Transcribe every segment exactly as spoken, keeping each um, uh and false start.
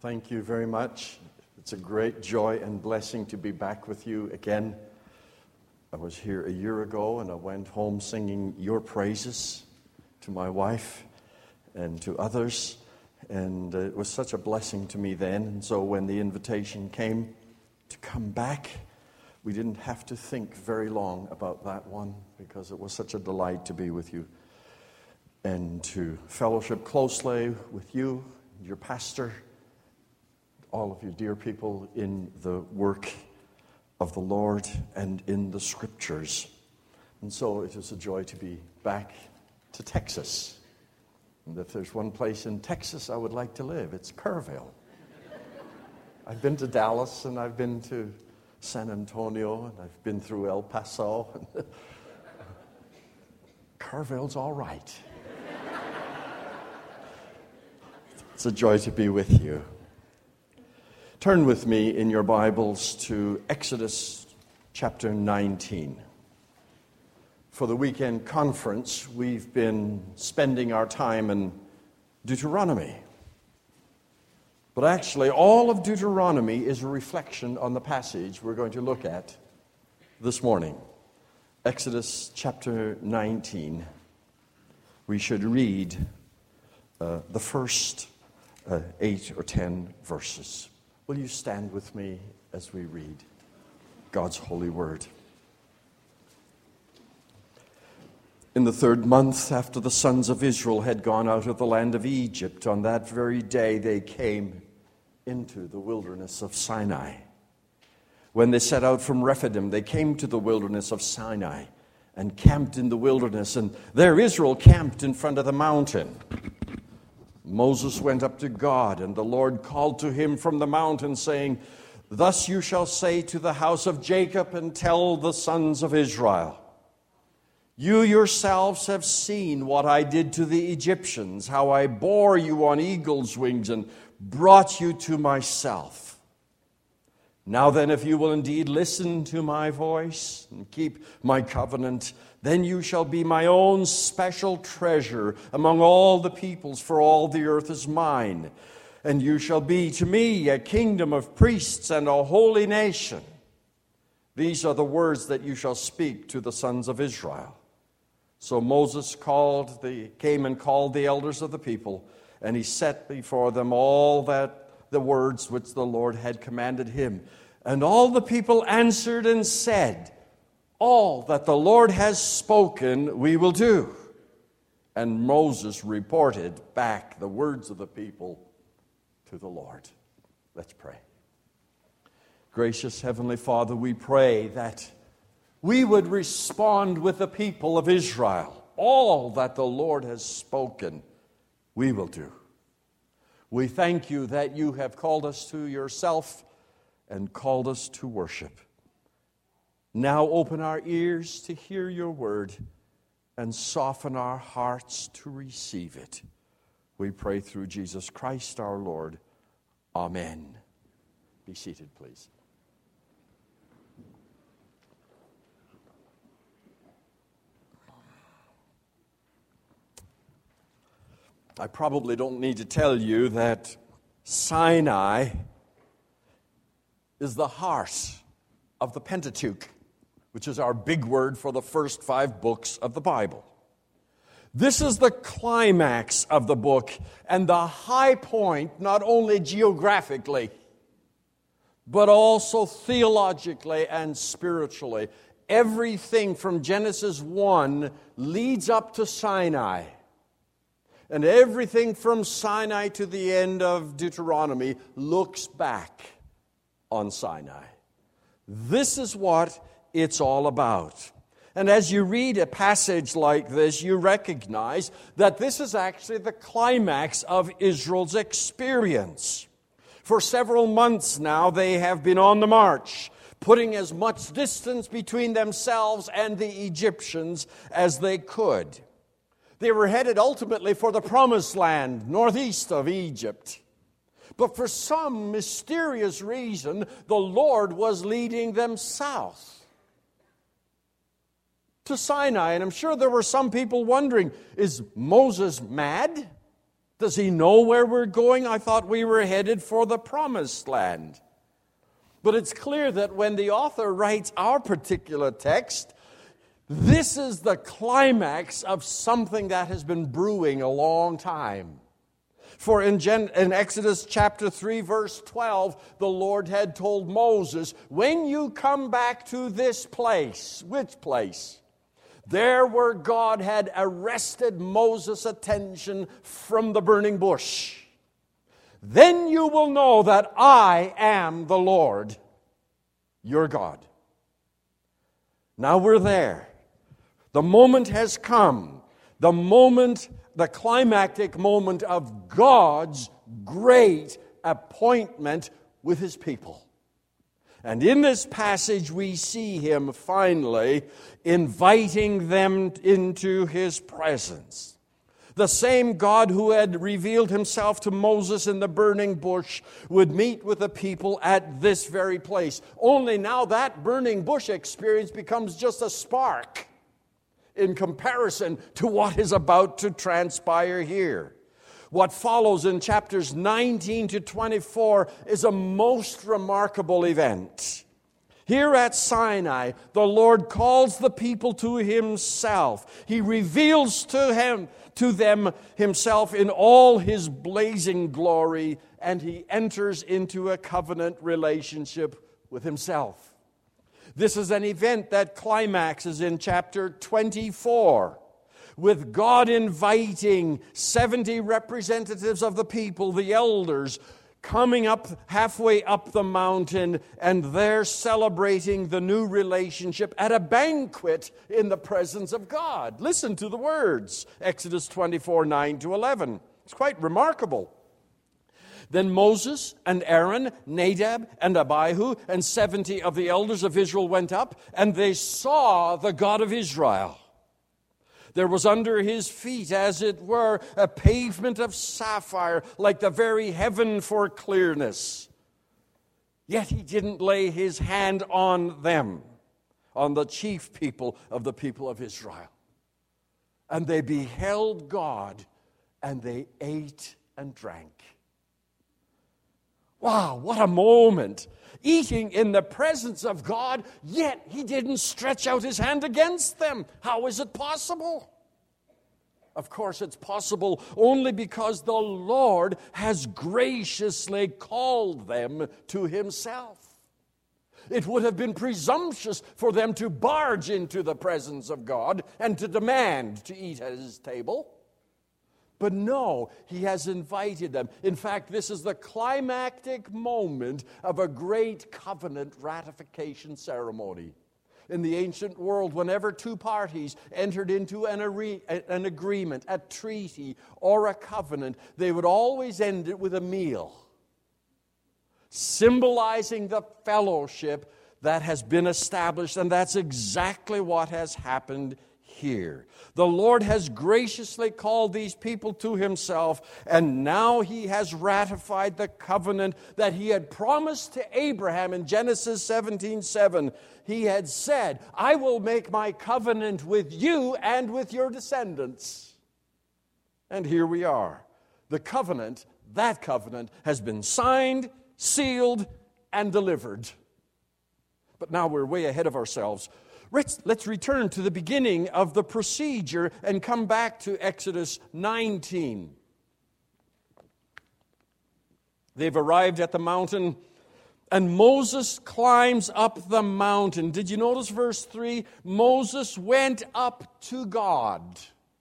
Thank you very much. It's a great joy and blessing to be back with you again. I was here a year ago and I went home singing your praises to my wife and to others. And it was such a blessing to me then. And so when the invitation came to come back, we didn't have to think very long about that one because it was such a delight to be with you and to fellowship closely with you, your pastor, all of you dear people in the work of the Lord and in the Scriptures. And so it is a joy to be back to Texas. And if there's one place in Texas I would like to live, it's Kerrville. I've been to Dallas and I've been to San Antonio and I've been through El Paso. Kerrville's all right. It's a joy to be with you. Turn with me in your Bibles to Exodus chapter nineteen. For the weekend conference, we've been spending our time in Deuteronomy. But actually, all of Deuteronomy is a reflection on the passage we're going to look at this morning. Exodus chapter nineteen. We should read uh, the first uh, eight or ten verses. Will you stand with me as we read God's holy word? In the third month after the sons of Israel had gone out of the land of Egypt, on that very day they came into the wilderness of Sinai. When they set out from Rephidim, they came to the wilderness of Sinai and camped in the wilderness, and there Israel camped in front of the mountain. Moses went up to God, and the Lord called to him from the mountain, saying, "Thus you shall say to the house of Jacob and tell the sons of Israel, you yourselves have seen what I did to the Egyptians, how I bore you on eagle's wings and brought you to myself. Now then, if you will indeed listen to my voice and keep my covenant, then you shall be my own special treasure among all the peoples, for all the earth is mine. And you shall be to me a kingdom of priests and a holy nation. These are the words that you shall speak to the sons of Israel." So Moses called the, came and called the elders of the people, and he set before them all that the words which the Lord had commanded him. And all the people answered and said, "All that the Lord has spoken, we will do." And Moses reported back the words of the people to the Lord. Let's pray. Gracious Heavenly Father, we pray that we would respond with the people of Israel. All that the Lord has spoken, we will do. We thank you that you have called us to yourself and called us to worship. Now open our ears to hear your word and soften our hearts to receive it. We pray through Jesus Christ our Lord. Amen. Be seated, please. I probably don't need to tell you that Sinai is the heart of the Pentateuch, which is our big word for the first five books of the Bible. This is the climax of the book and the high point, not only geographically, but also theologically and spiritually. Everything from Genesis one leads up to Sinai. And everything from Sinai to the end of Deuteronomy looks back on Sinai. This is what it's all about. And as you read a passage like this, you recognize that this is actually the climax of Israel's experience. For several months now, they have been on the march, putting as much distance between themselves and the Egyptians as they could. They were headed ultimately for the Promised Land, northeast of Egypt. But for some mysterious reason, the Lord was leading them south to Sinai. And I'm sure there were some people wondering, is Moses mad? Does he know where we're going? I thought we were headed for the promised land. But it's clear that when the author writes our particular text, this is the climax of something that has been brewing a long time. For in, Gen- in Exodus chapter three, verse twelve, the Lord had told Moses, when you come back to this place, which place? There where God had arrested Moses' attention from the burning bush. Then you will know that I am the Lord, your God. Now we're there. The moment has come. The moment, the climactic moment of God's great appointment with His people. And in this passage we see Him finally inviting them into His presence. The same God who had revealed Himself to Moses in the burning bush would meet with the people at this very place. Only now that burning bush experience becomes just a spark in comparison to what is about to transpire here. What follows in chapters nineteen to twenty-four is a most remarkable event. Here at Sinai, the Lord calls the people to Himself. He reveals to him, to them Himself in all His blazing glory, and He enters into a covenant relationship with Himself. This is an event that climaxes in chapter twenty-four, with God inviting seventy representatives of the people, the elders, coming up halfway up the mountain, and they're celebrating the new relationship at a banquet in the presence of God. Listen to the words, Exodus twenty-four, nine to eleven. It's quite remarkable. Then Moses and Aaron, Nadab and Abihu, and seventy of the elders of Israel went up, and they saw the God of Israel. There was under His feet, as it were, a pavement of sapphire, like the very heaven for clearness. Yet He didn't lay His hand on them, on the chief people of the people of Israel. And they beheld God, and they ate and drank. Wow, what a moment. Eating in the presence of God, yet He didn't stretch out His hand against them. How is it possible? Of course, it's possible only because the Lord has graciously called them to Himself. It would have been presumptuous for them to barge into the presence of God and to demand to eat at His table. But no, He has invited them. In fact, this is the climactic moment of a great covenant ratification ceremony. In the ancient world, whenever two parties entered into an, are- an agreement, a treaty, or a covenant, they would always end it with a meal, symbolizing the fellowship that has been established, and that's exactly what has happened here. The Lord has graciously called these people to Himself, and now He has ratified the covenant that He had promised to Abraham in Genesis seventeen seven. He had said, I will make my covenant with you and with your descendants. And here we are. The covenant, that covenant, has been signed, sealed, and delivered. But now we're way ahead of ourselves. Let's, let's return to the beginning of the procedure and come back to Exodus nineteen. They've arrived at the mountain, and Moses climbs up the mountain. Did you notice verse three? Moses went up to God.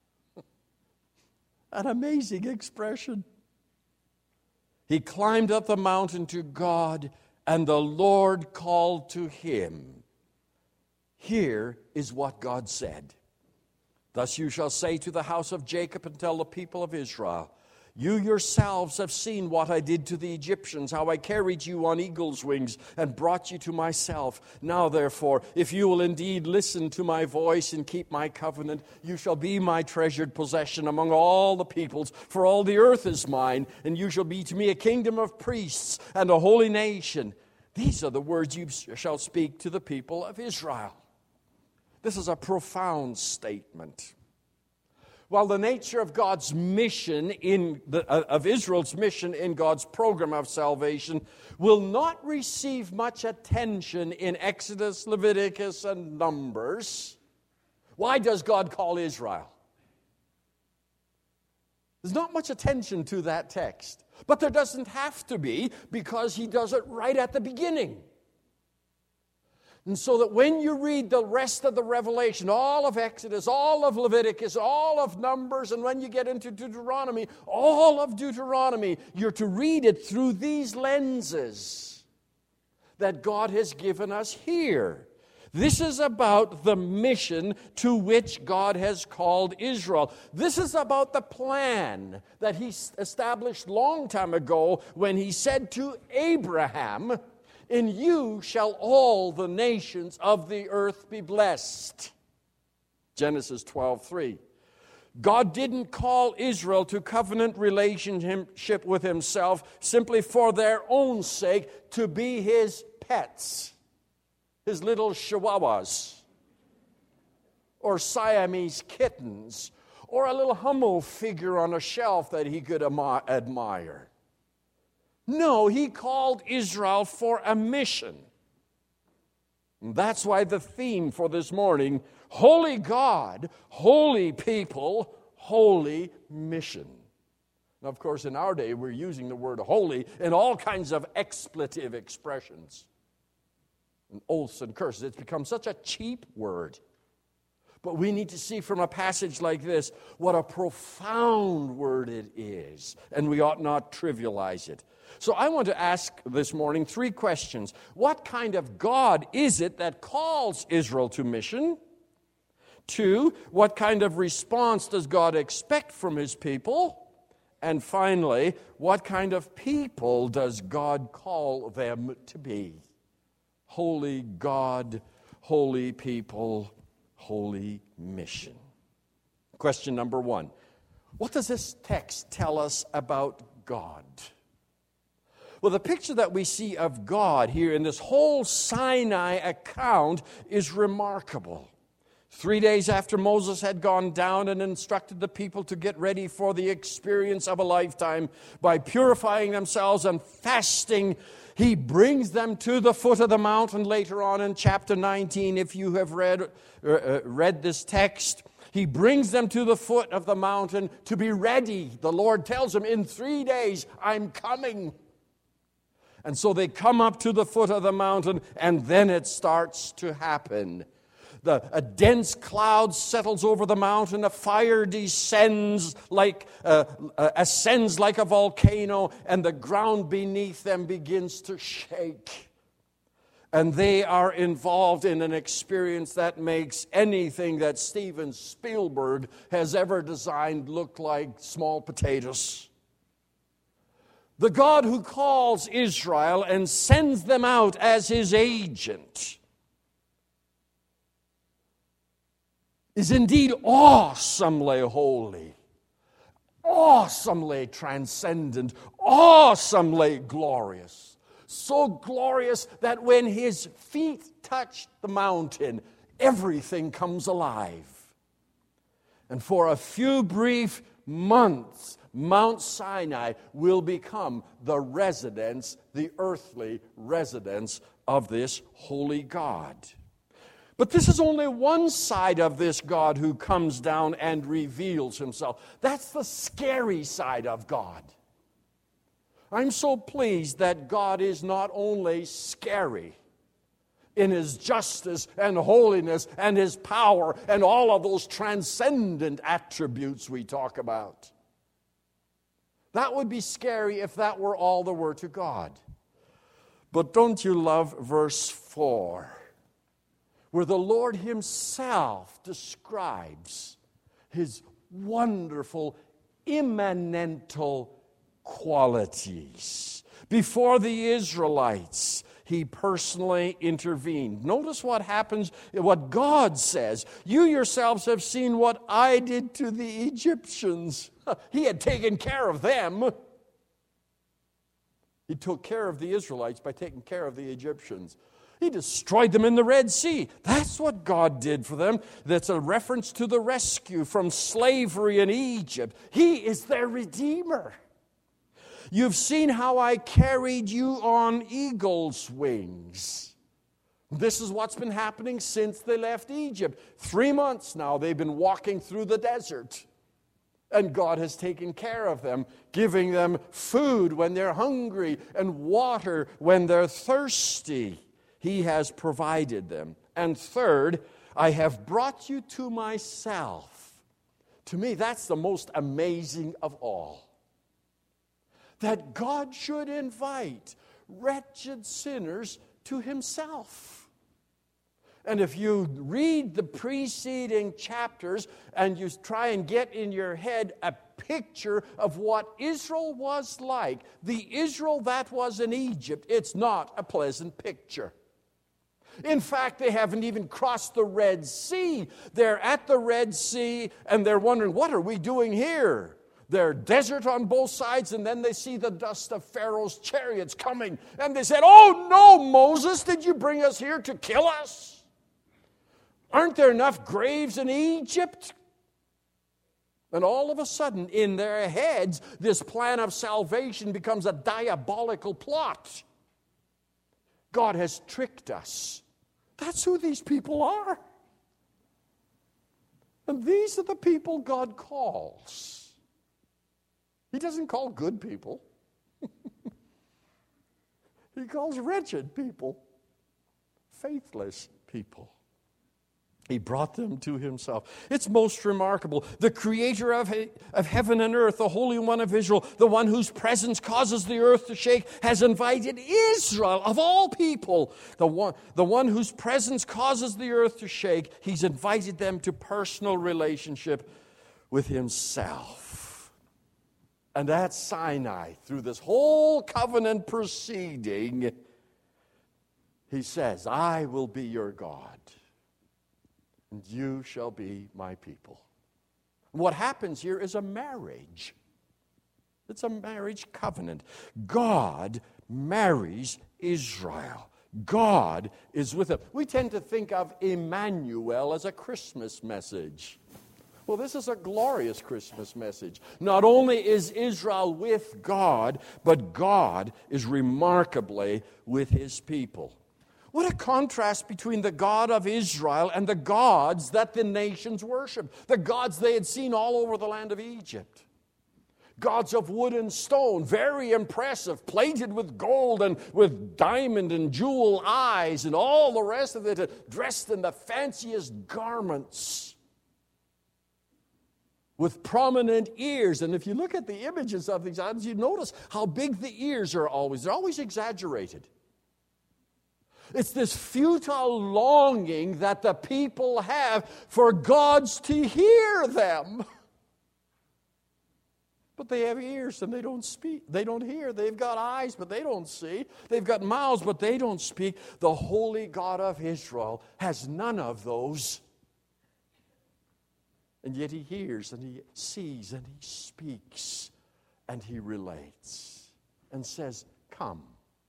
An amazing expression. He climbed up the mountain to God, and the Lord called to him. Here is what God said. Thus you shall say to the house of Jacob and tell the people of Israel, you yourselves have seen what I did to the Egyptians, how I carried you on eagle's wings and brought you to myself. Now therefore, if you will indeed listen to my voice and keep my covenant, you shall be my treasured possession among all the peoples, for all the earth is mine, and you shall be to me a kingdom of priests and a holy nation. These are the words you shall speak to the people of Israel. This is a profound statement. while the nature of God's mission in the, uh, of Israel's mission in God's program of salvation will not receive much attention in Exodus, Leviticus, and Numbers, why does God call Israel? There's not much attention to that text, but there doesn't have to be, because he does it right at the beginning. And so that when you read the rest of the Revelation, all of Exodus, all of Leviticus, all of Numbers, and when you get into Deuteronomy, all of Deuteronomy, you're to read it through these lenses that God has given us here. This is about the mission to which God has called Israel. This is about the plan that he established long time ago when he said to Abraham, "In you shall all the nations of the earth be blessed." Genesis twelve three. God didn't call Israel to covenant relationship with himself simply for their own sake, to be his pets, his little chihuahuas, or Siamese kittens, or a little Hummel figure on a shelf that he could admire. No, he called Israel for a mission. And that's why the theme for this morning, Holy God, Holy People, Holy Mission. Now, of course, in our day, we're using the word holy in all kinds of expletive expressions and oaths and curses. It's become such a cheap word. But we need to see from a passage like this what a profound word it is, and we ought not trivialize it. So I want to ask this morning three questions. What kind of God is it that calls Israel to mission? Two, what kind of response does God expect from his people? And finally, what kind of people does God call them to be? Holy God, holy people, holy mission. Question number one. What does this text tell us about God? Well, the picture that we see of God here in this whole Sinai account is remarkable. Three days after Moses had gone down and instructed the people to get ready for the experience of a lifetime by purifying themselves and fasting, he brings them to the foot of the mountain. Later on in chapter nineteen, if you have read, uh, read this text, he brings them to the foot of the mountain to be ready. The Lord tells them, in three days, I'm coming. And so they come up to the foot of the mountain, and then it starts to happen. The, a dense cloud settles over the mountain. A fire descends like, uh, uh, ascends like a volcano, and the ground beneath them begins to shake. And they are involved in an experience that makes anything that Steven Spielberg has ever designed look like small potatoes. The God who calls Israel and sends them out as his agent is indeed awesomely holy, awesomely transcendent, awesomely glorious. So glorious that when his feet touch the mountain, everything comes alive. And for a few brief months, Mount Sinai will become the residence, the earthly residence of this holy God. But this is only one side of this God who comes down and reveals himself. That's the scary side of God. I'm so pleased that God is not only scary in his justice and holiness and his power and all of those transcendent attributes we talk about. That would be scary if that were all there were to God. But don't you love verse four, where the Lord himself describes his wonderful, immanental qualities. Before the Israelites, he personally intervened. Notice what happens, what God says. You yourselves have seen what I did to the Egyptians. He had taken care of them. He took care of the Israelites by taking care of the Egyptians. He destroyed them in the Red Sea. That's what God did for them. That's a reference to the rescue from slavery in Egypt. He is their Redeemer. You've seen how I carried you on eagle's wings. This is what's been happening since they left Egypt. Three months now they've been walking through the desert. And God has taken care of them, giving them food when they're hungry and water when they're thirsty. He has provided them. And third, I have brought you to myself. To me, that's the most amazing of all. That God should invite wretched sinners to himself. And if you read the preceding chapters and you try and get in your head a picture of what Israel was like, the Israel that was in Egypt, it's not a pleasant picture. In fact, they haven't even crossed the Red Sea. They're at the Red Sea and they're wondering, what are we doing here? They're desert on both sides, and then they see the dust of Pharaoh's chariots coming. And they said, oh no, Moses, did you bring us here to kill us? Aren't there enough graves in Egypt? And all of a sudden, in their heads, this plan of salvation becomes a diabolical plot. God has tricked us. That's who these people are. And these are the people God calls. He doesn't call good people. He calls wretched people, faithless people. He brought them to himself. It's most remarkable. The creator of, he, of heaven and earth, the Holy One of Israel, the one whose presence causes the earth to shake, has invited Israel, of all people, the one, the one whose presence causes the earth to shake, he's invited them to personal relationship with himself. And at Sinai, through this whole covenant proceeding, he says, I will be your God, and you shall be my people. What happens here is a marriage. It's a marriage covenant. God marries Israel. God is with them. We tend to think of Emmanuel as a Christmas message. Well, this is a glorious Christmas message. Not only is Israel with God, but God is remarkably with his people. What a contrast between the God of Israel and the gods that the nations worshiped. The gods they had seen all over the land of Egypt. Gods of wood and stone, very impressive, plated with gold and with diamond and jewel eyes and all the rest of it, dressed in the fanciest garments, with prominent ears. And if you look at the images of these items, you notice how big the ears are always. They're always exaggerated. It's this futile longing that the people have for gods to hear them. But they have ears and they don't speak. They don't hear. They've got eyes, but they don't see. They've got mouths, but they don't speak. The holy God of Israel has none of those. And yet he hears and he sees and he speaks and he relates and says, come.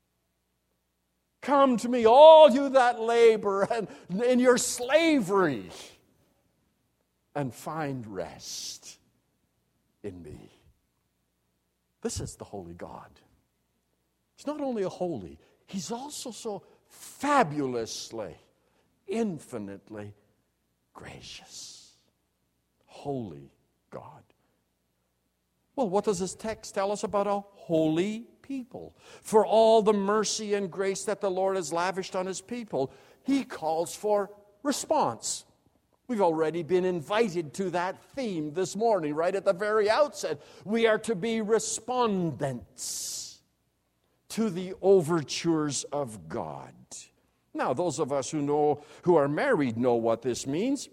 Come to me, all you that labor and in your slavery, and find rest in me. This is the holy God. He's not only a holy, he's also so fabulously, infinitely gracious. Holy God. Well, what does this text tell us about a holy people? For all the mercy and grace that the Lord has lavished on his people, he calls for response. We've already been invited to that theme this morning, right at the very outset. We are to be respondents to the overtures of God. Now, those of us who know, who are married know what this means.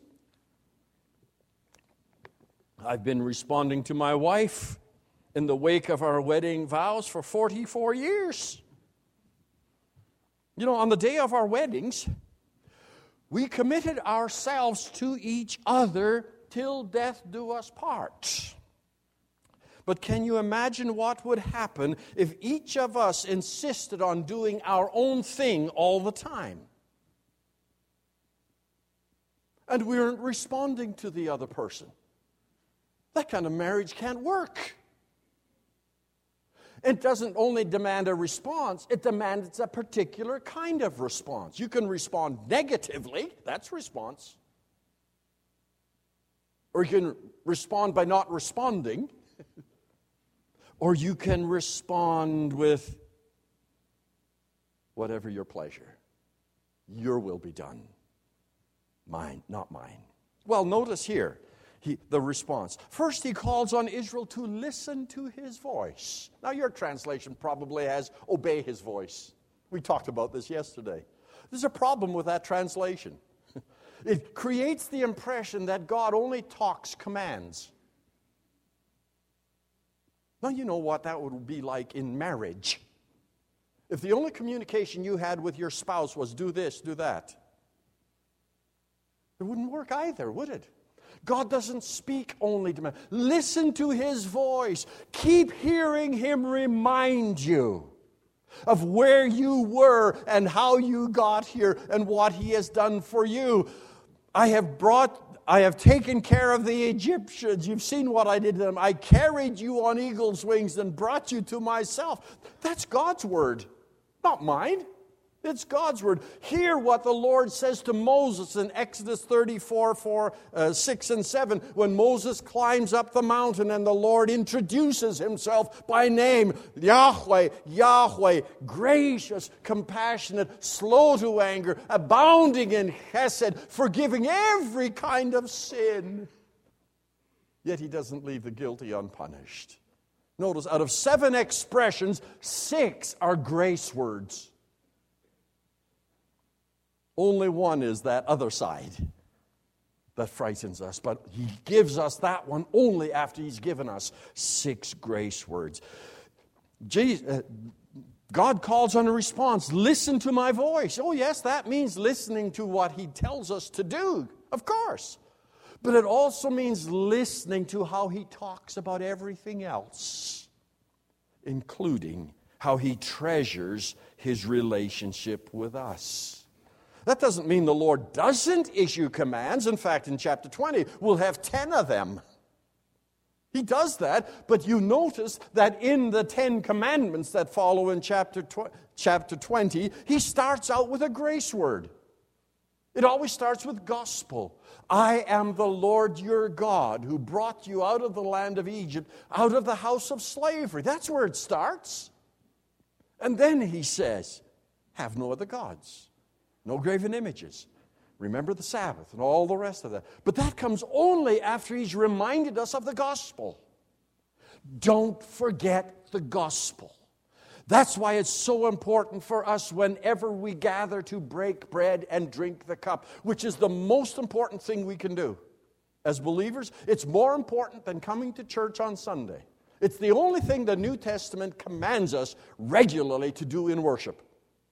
I've been responding to my wife in the wake of our wedding vows for forty-four years. You know, on the day of our weddings, we committed ourselves to each other till death do us part. But can you imagine what would happen if each of us insisted on doing our own thing all the time? and we aren't responding to the other person. That kind of marriage can't work. It doesn't only demand a response, it demands a particular kind of response. You can respond negatively, that's response. Or you can respond by not responding. Or you can respond with whatever your pleasure. Your will be done. Mine, not mine. Well, notice here he, the response. First, he calls on Israel to listen to his voice. Now, your translation probably has obey his voice. We talked about this yesterday. There's a problem with that translation. It creates the impression that God only talks commands. Now, you know what that would be like in marriage. If the only communication you had with your spouse was do this, do that, it wouldn't work either, would it? God doesn't speak only to man. Listen to his voice. Keep hearing him remind you of where you were and how you got here and what he has done for you. I have brought I have taken care of the Egyptians. You've seen what I did to them. I carried you on eagle's wings and brought you to myself. That's God's word, not mine. It's God's word. Hear what the Lord says to Moses in Exodus thirty-four, four, uh, six and seven, when Moses climbs up the mountain and the Lord introduces himself by name. Yahweh, Yahweh, gracious, compassionate, slow to anger, abounding in chesed, forgiving every kind of sin. Yet he doesn't leave the guilty unpunished. Notice, out of seven expressions, six are grace words. Only one is that other side that frightens us. But he gives us that one only after he's given us six grace words. Jesus, God calls on a response. Listen to my voice. Oh, yes, that means listening to what he tells us to do, of course. But it also means listening to how he talks about everything else, including how he treasures his relationship with us. That doesn't mean the Lord doesn't issue commands. In fact, in chapter twenty, we'll have ten of them. He does that, but you notice that in the Ten Commandments that follow in chapter twenty, he starts out with a grace word. It always starts with gospel. I am the Lord your God who brought you out of the land of Egypt, out of the house of slavery. That's where it starts. And then he says, have no other gods. No graven images. Remember the Sabbath and all the rest of that. But that comes only after he's reminded us of the gospel. Don't forget the gospel. That's why it's so important for us whenever we gather to break bread and drink the cup, which is the most important thing we can do. As believers, it's more important than coming to church on Sunday. It's the only thing the New Testament commands us regularly to do in worship.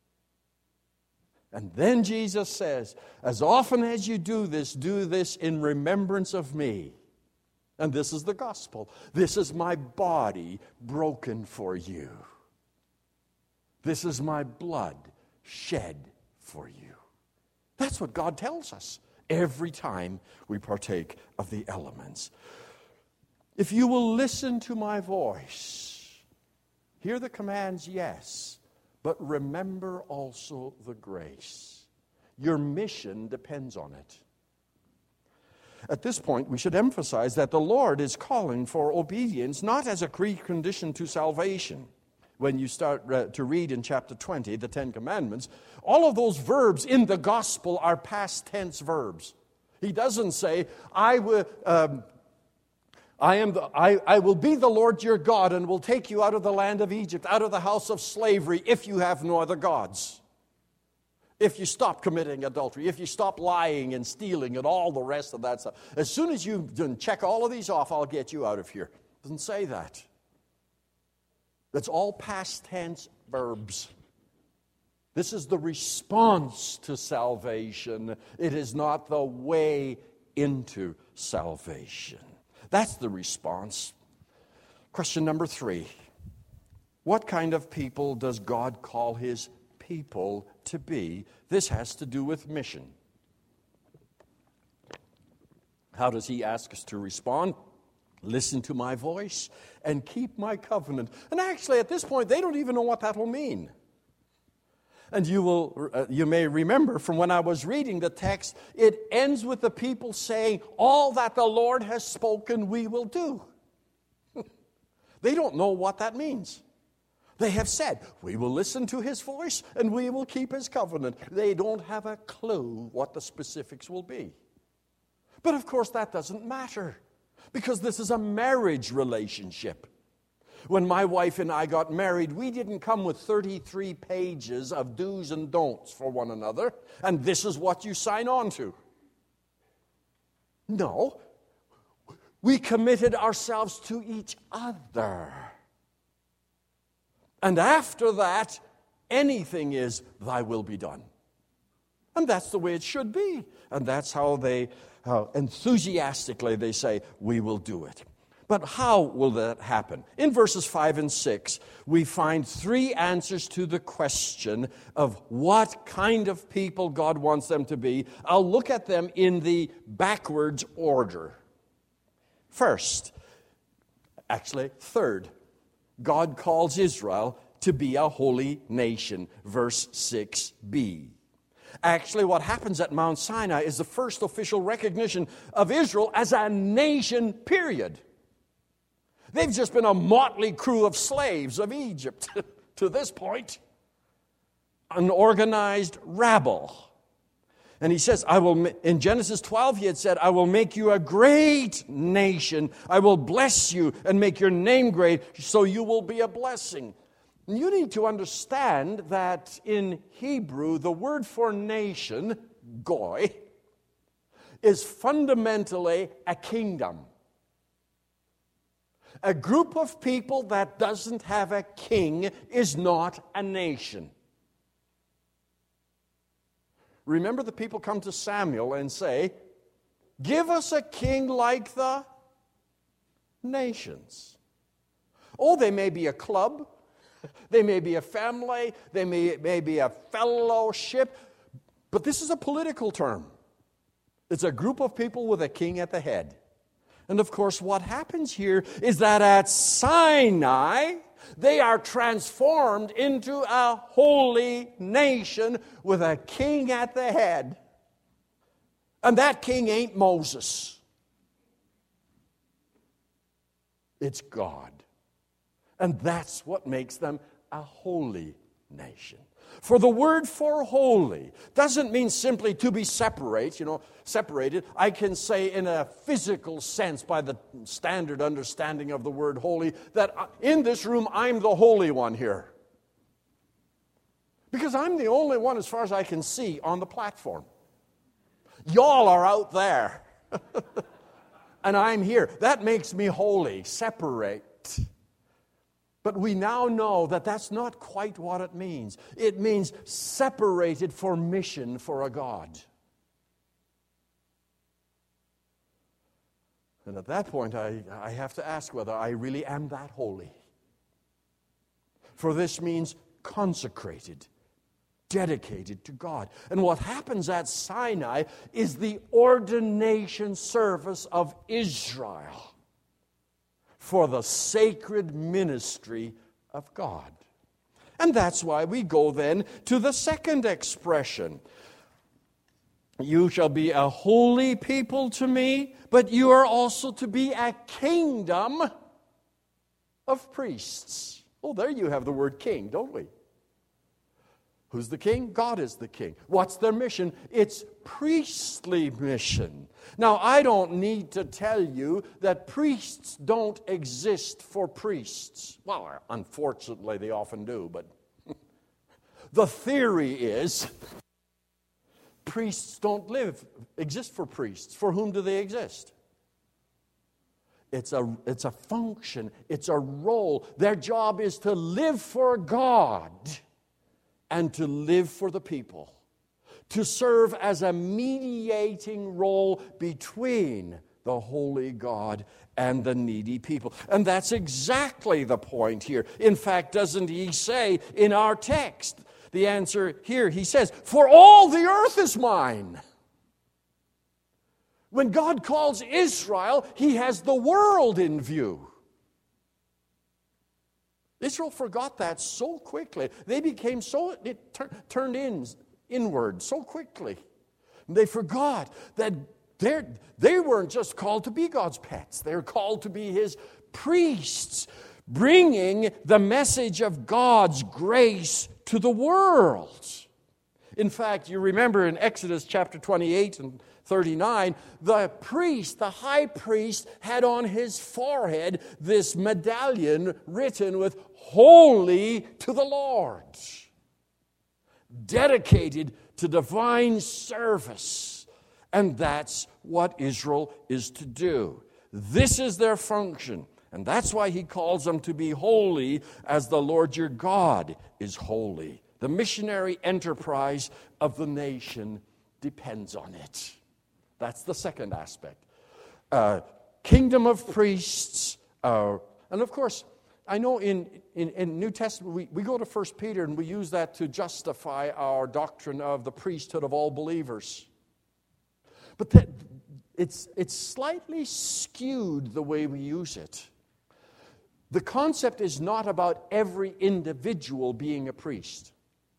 And then Jesus says, as often as you do this, do this in remembrance of me. And this is the gospel. This is my body broken for you. This is my blood shed for you. That's what God tells us every time we partake of the elements. If you will listen to my voice, hear the commands, yes. But remember also the grace. Your mission depends on it. At this point, we should emphasize that the Lord is calling for obedience, not as a precondition to salvation. When you start to read in chapter twenty, the Ten Commandments, all of those verbs in the gospel are past tense verbs. He doesn't say, I will... Um, I am the, I, I will be the Lord your God and will take you out of the land of Egypt, out of the house of slavery, if you have no other gods. If you stop committing adultery, if you stop lying and stealing and all the rest of that stuff. As soon as you check all of these off, I'll get you out of here. It doesn't say that. That's all past tense verbs. This is the response to salvation. It is not the way into salvation. That's the response. Question number three. What kind of people does God call his people to be? This has to do with mission. How does he ask us to respond? Listen to my voice and keep my covenant. And actually, at this point, they don't even know what that will mean. And you will, uh, you may remember from when I was reading the text, it ends with the people saying, all that the Lord has spoken, we will do. They don't know what that means. They have said, we will listen to his voice and we will keep his covenant. They don't have a clue what the specifics will be. But of course, that doesn't matter, because this is a marriage relationship. When my wife and I got married, we didn't come with thirty-three pages of do's and don'ts for one another, and this is what you sign on to. No, we committed ourselves to each other. And after that, anything is, thy will be done. And that's the way it should be. And that's how they, how enthusiastically they say, we will do it. But how will that happen? In verses five and six, we find three answers to the question of what kind of people God wants them to be. I'll look at them in the backwards order. First, actually, third, God calls Israel to be a holy nation, verse six b. Actually, what happens at Mount Sinai is the first official recognition of Israel as a nation, period. They've just been a motley crew of slaves of Egypt to this point, an organized rabble. And he says, I will, in Genesis twelve, he had said, I will make you a great nation. I will bless you and make your name great, so you will be a blessing. And you need to understand that in Hebrew, the word for nation, goy, is fundamentally a kingdom. A group of people that doesn't have a king is not a nation. Remember, the people come to Samuel and say, give us a king like the nations. Oh, they may be a club, they may be a family, they may, may be a fellowship, but this is a political term. It's a group of people with a king at the head. And of course, what happens here is that at Sinai, they are transformed into a holy nation with a king at the head. And that king ain't Moses. It's God. And that's what makes them a holy nation. For the word for holy doesn't mean simply to be separate, you know, separated. I can say in a physical sense, by the standard understanding of the word holy, that in this room I'm the holy one here. Because I'm the only one, as far as I can see, on the platform. Y'all are out there. And I'm here. That makes me holy, separate. But we now know that that's not quite what it means. It means separated for mission for a God. And at that point, I, I have to ask whether I really am that holy. For this means consecrated, dedicated to God. And what happens at Sinai is the ordination service of Israel for the sacred ministry of God. And that's why we go then to the second expression. You shall be a holy people to me, but you are also to be a kingdom of priests. Oh, there you have the word king, don't we? Who's the king? God is the king. What's their mission? It's priestly mission. Now, I don't need to tell you that priests don't exist for priests. Well, unfortunately, they often do, but the theory is priests don't live, exist for priests. For whom do they exist? It's a, it's a function. It's a role. Their job is to live for God and to live for the people, to serve as a mediating role between the holy God and the needy people. And that's exactly the point here. In fact, doesn't he say in our text, the answer here, he says, for all the earth is mine. When God calls Israel, he has the world in view. Israel forgot that so quickly. They became so, it tur- turned in, inward so quickly. They forgot that they weren't just called to be God's pets. They were called to be his priests, bringing the message of God's grace to the world. In fact, you remember in Exodus chapter twenty-eight and thirty-nine, the priest, the high priest, had on his forehead this medallion written with "Holy to the Lord," dedicated to divine service. And that's what Israel is to do. This is their function. And that's why he calls them to be holy as the Lord your God is holy. The missionary enterprise of the nation depends on it. That's the second aspect. Uh, kingdom of priests. Uh, and of course, I know in, in, in New Testament, we, we go to First Peter and we use that to justify our doctrine of the priesthood of all believers. But that, it's, it's slightly skewed the way we use it. The concept is not about every individual being a priest.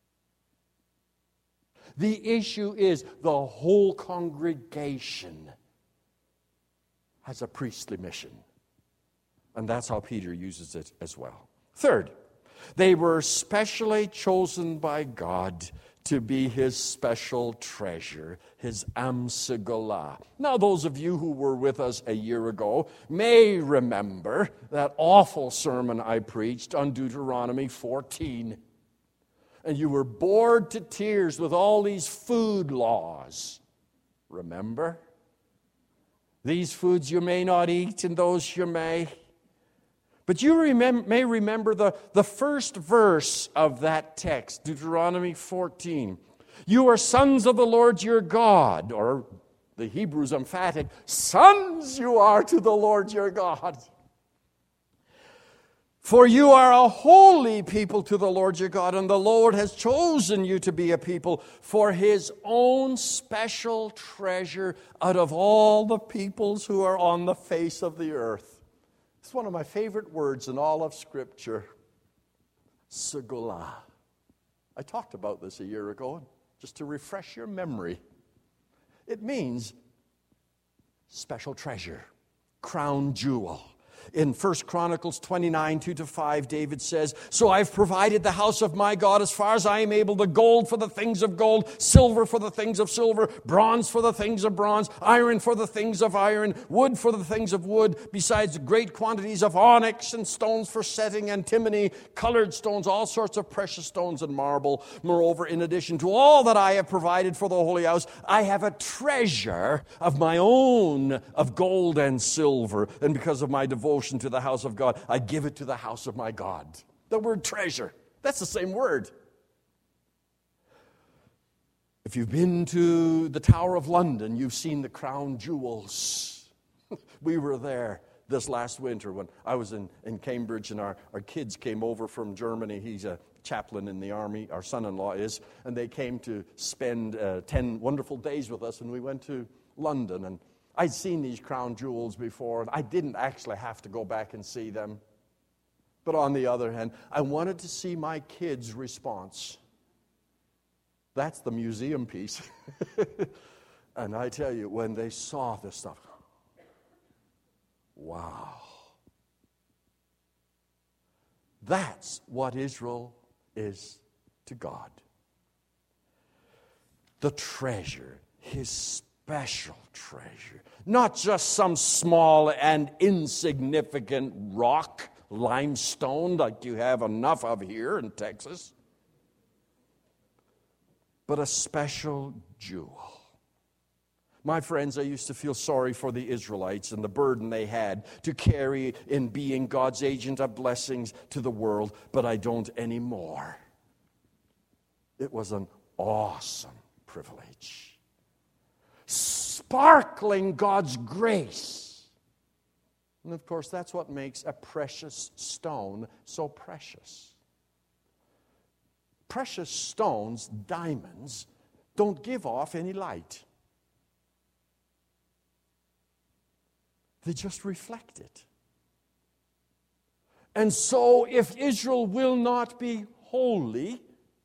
The issue is the whole congregation has a priestly mission. And that's how Peter uses it as well. Third, they were specially chosen by God to be his special treasure, his amsigola. Now, those of you who were with us a year ago may remember that awful sermon I preached on Deuteronomy fourteen. And you were bored to tears with all these food laws. Remember? These foods you may not eat and those you may. But you remem- may remember the, the first verse of that text, Deuteronomy fourteen. You are sons of the Lord your God, or the Hebrew's emphatic, sons you are to the Lord your God. For you are a holy people to the Lord your God, and the Lord has chosen you to be a people for his own special treasure out of all the peoples who are on the face of the earth. It's one of my favorite words in all of Scripture, Segula. I talked about this a year ago, just to refresh your memory. It means special treasure, crown jewel. In First Chronicles twenty-nine, two to five, David says, So I've provided the house of my God as far as I am able, the gold for the things of gold, silver for the things of silver, bronze for the things of bronze, iron for the things of iron, wood for the things of wood, besides great quantities of onyx and stones for setting, antimony, colored stones, all sorts of precious stones and marble. Moreover, in addition to all that I have provided for the holy house, I have a treasure of my own of gold and silver, and because of my devotion to the house of God, I give it to the house of my God. The word treasure, that's the same word. If you've been to the Tower of London, you've seen the crown jewels. We were there this last winter when I was in, in Cambridge, and our, our kids came over from Germany. He's a chaplain in the army, our son-in-law is, and they came to spend uh, ten wonderful days with us, and we went to London, and I'd seen these crown jewels before, and I didn't actually have to go back and see them. But on the other hand, I wanted to see my kids' response. That's the museum piece. And I tell you, when they saw this stuff, wow. That's what Israel is to God. The treasure, his special treasure. Not just some small and insignificant rock, limestone, like you have enough of here in Texas, but a special jewel. My friends, I used to feel sorry for the Israelites and the burden they had to carry in being God's agent of blessings to the world, but I don't anymore. It was an awesome privilege. Sparkling God's grace. And of course, that's what makes a precious stone so precious. Precious stones, diamonds, don't give off any light. They just reflect it. And so, if Israel will not be holy,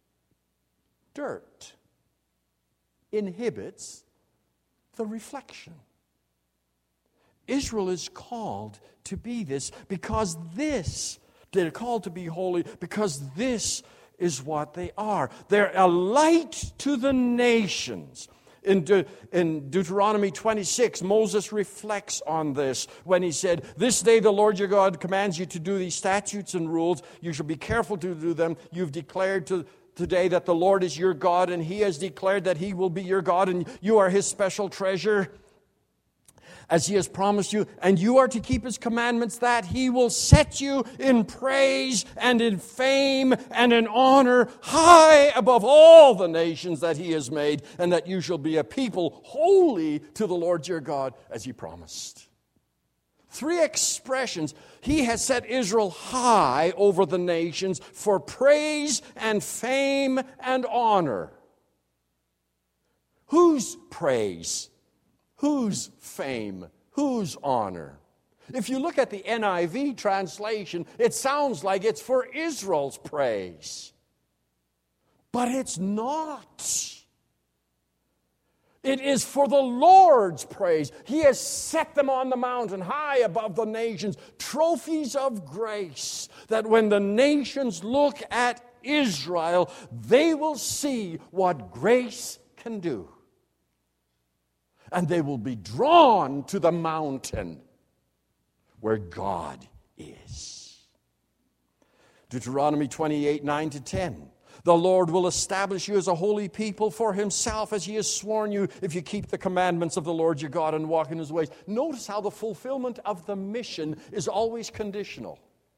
dirt inhibits the reflection. Israel is called to be this because this, they're called to be holy because this is what they are. They're a light to the nations. In, De- in Deuteronomy twenty-six, Moses reflects on this when he said, "This day the Lord your God commands you to do these statutes and rules. You shall be careful to do them. You've declared to today that the Lord is your God, and he has declared that he will be your God, and you are his special treasure, as he has promised you, and you are to keep his commandments, that he will set you in praise and in fame and in honor high above all the nations that he has made, and that you shall be a people holy to the Lord your God, as he promised." Three expressions. He has set Israel high over the nations for praise and fame and honor. Whose praise? Whose fame? Whose honor? If you look at the N I V translation, it sounds like it's for Israel's praise. But it's not. It is for the Lord's praise. He has set them on the mountain high above the nations, trophies of grace, that when the nations look at Israel, they will see what grace can do. And they will be drawn to the mountain where God is. Deuteronomy twenty-eight, nine to ten. "The Lord will establish you as a holy people for himself, as he has sworn you, if you keep the commandments of the Lord your God and walk in his ways." Notice how the fulfillment of the mission is always conditional.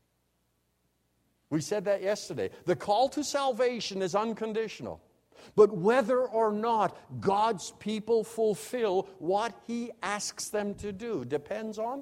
We said that yesterday. The call to salvation is unconditional. But whether or not God's people fulfill what he asks them to do depends on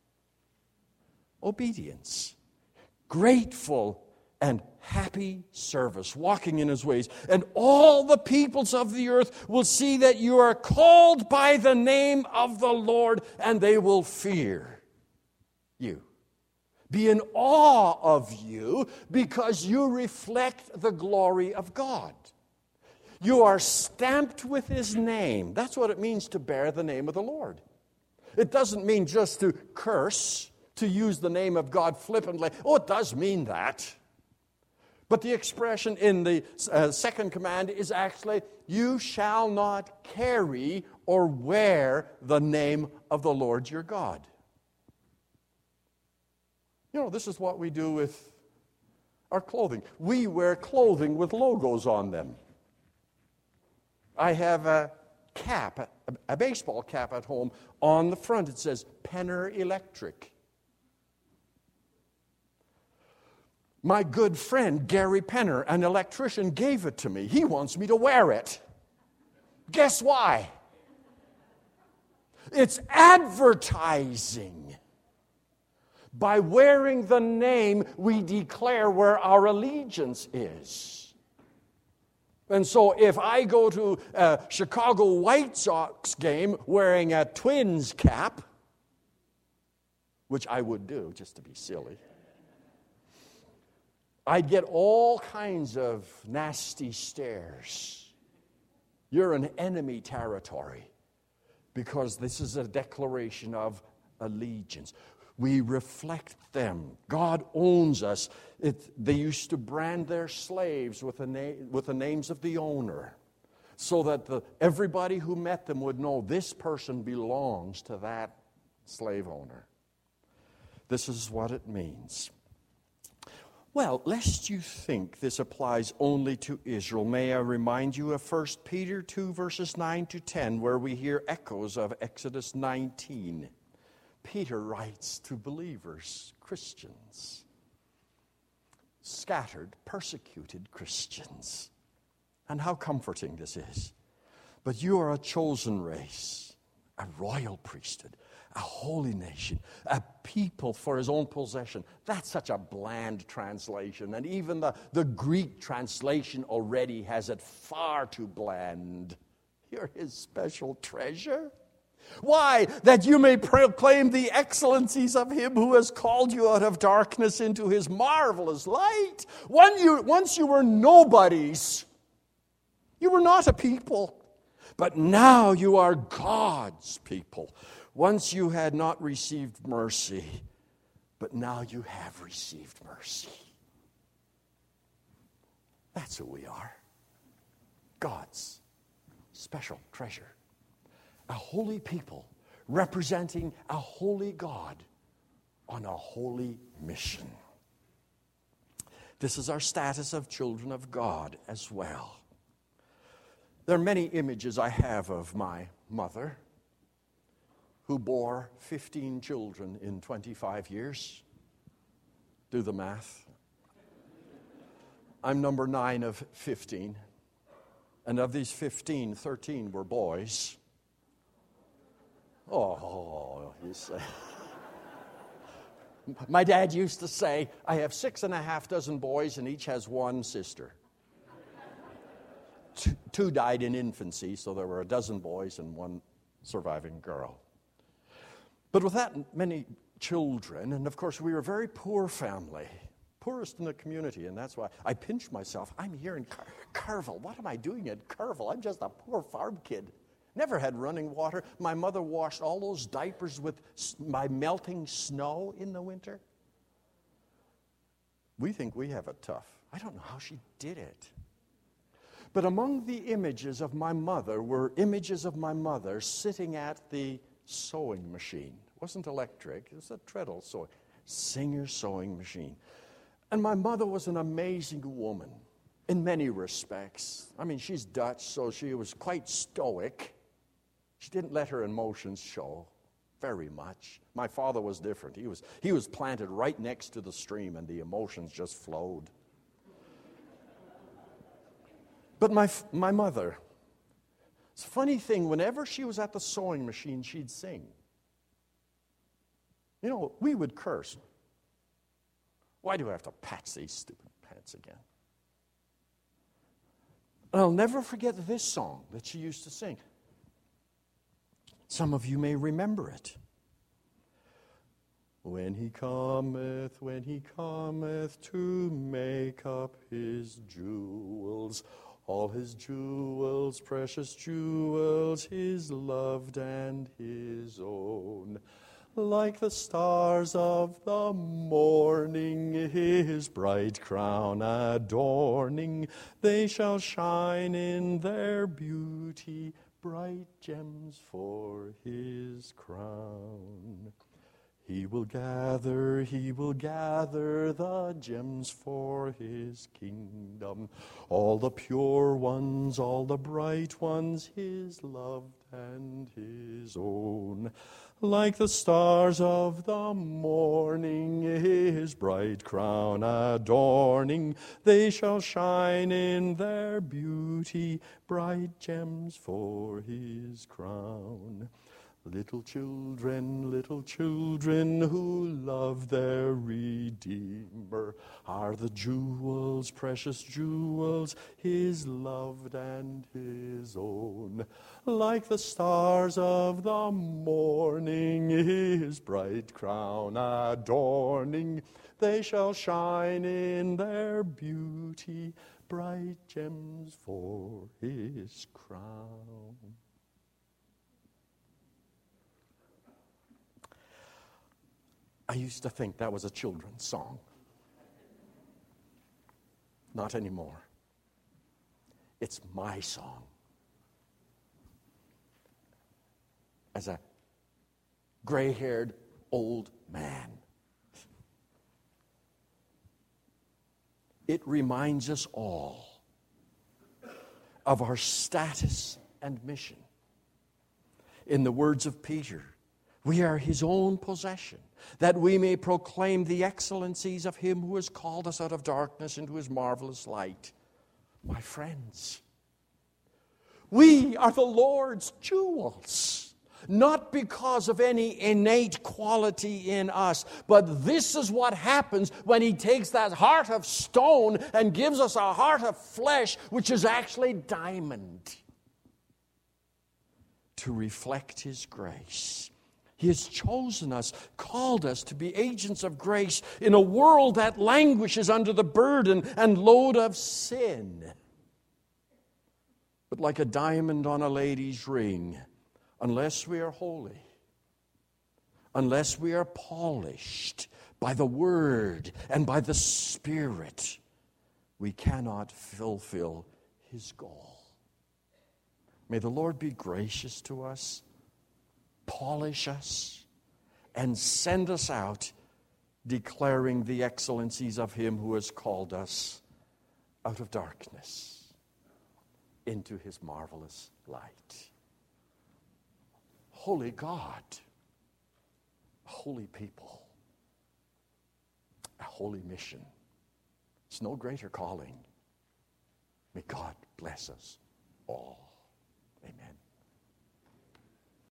obedience, grateful and happy service, walking in his ways. "And all the peoples of the earth will see that you are called by the name of the Lord, and they will fear you. Be in awe of you, because you reflect the glory of God." You are stamped with his name. That's what it means to bear the name of the Lord. It doesn't mean just to curse, to use the name of God flippantly. Oh, it does mean that. But the expression in the uh, second command is actually, "You shall not carry or wear the name of the Lord your God." You know, this is what we do with our clothing. We wear clothing with logos on them. I have a cap, a, a baseball cap at home. On the front it says Penner Electric. My good friend Gary Penner, an electrician, gave it to me. He wants me to wear it. Guess why? It's advertising. By wearing the name, we declare where our allegiance is. And so if I go to a Chicago White Sox game wearing a Twins cap, which I would do just to be silly, I'd get all kinds of nasty stares. You're in enemy territory, because this is a declaration of allegiance. We reflect them. God owns us. It, they used to brand their slaves with the, na- with the names of the owner, so that the, everybody who met them would know this person belongs to that slave owner. This is what it means. Well, lest you think this applies only to Israel, may I remind you of First Peter two, verses nine to ten, where we hear echoes of Exodus nineteen. Peter writes to believers, Christians, scattered, persecuted Christians. And how comforting this is. "But you are a chosen race, a royal priesthood, a holy nation, a people for his own possession." That's such a bland translation. And even the, the Greek translation already has it far too bland. You're his special treasure. Why? That you may proclaim the excellencies of him who has called you out of darkness into his marvelous light. When you, once you were nobodies. You were not a people. But now you are God's people. Once you had not received mercy, but now you have received mercy. That's who we are. God's special treasure. A holy people representing a holy God on a holy mission. This is our status of children of God as well. There are many images I have of my mother, who bore fifteen children in twenty-five years. Do the math. I'm number nine of fifteen. And of these fifteen, thirteen were boys. Oh, you say. My dad used to say, I have six and a half dozen boys and each has one sister. Two, two died in infancy, so there were a dozen boys and one surviving girl. But with that many children, and of course we were a very poor family, poorest in the community, and that's why I pinch myself. I'm here in Car- Carville. What am I doing at Carville? I'm just a poor farm kid. Never had running water. My mother washed all those diapers with by melting snow in the winter. We think we have it tough. I don't know how she did it. But among the images of my mother were images of my mother sitting at the sewing machine. It wasn't electric. It was a treadle sewing. Singer sewing machine. And my mother was an amazing woman in many respects. I mean, she's Dutch, so she was quite stoic. She didn't let her emotions show very much. My father was different. He was, he was planted right next to the stream, and the emotions just flowed. But my, my mother, it's a funny thing, whenever she was at the sewing machine, she'd sing. You know, we would curse. Why do I have to patch these stupid pants again? And I'll never forget this song that she used to sing. Some of you may remember it. When he cometh, when he cometh to make up his jewels, all his jewels, precious jewels, his loved and his own. Like the stars of the morning, his bright crown adorning, they shall shine in their beauty, bright gems for his crown. He will gather, he will gather the gems for his kingdom. All the pure ones, all the bright ones, his loved and his own. Like the stars of the morning, his bright crown adorning, they shall shine in their beauty, bright gems for his crown. Little children, little children who love their Redeemer are the jewels, precious jewels, his loved and his own. Like the stars of the morning, his bright crown adorning, they shall shine in their beauty, bright gems for his crown. I used to think that was a children's song. Not anymore. It's my song. As a gray-haired old man. It reminds us all of our status and mission. In the words of Peter, we are his own possession, that we may proclaim the excellencies of him who has called us out of darkness into his marvelous light. My friends, we are the Lord's jewels, not because of any innate quality in us, but this is what happens when he takes that heart of stone and gives us a heart of flesh, which is actually diamond. to reflect His grace. He has chosen us, called us to be agents of grace in a world that languishes under the burden and load of sin. But like a diamond on a lady's ring, unless we are holy, unless we are polished by the Word and by the Spirit, we cannot fulfill His goal. May the Lord be gracious to us, polish us, and send us out declaring the excellencies of Him who has called us out of darkness into His marvelous light. Holy God, a holy people, a holy mission. It's no greater calling. May God bless us all. Amen.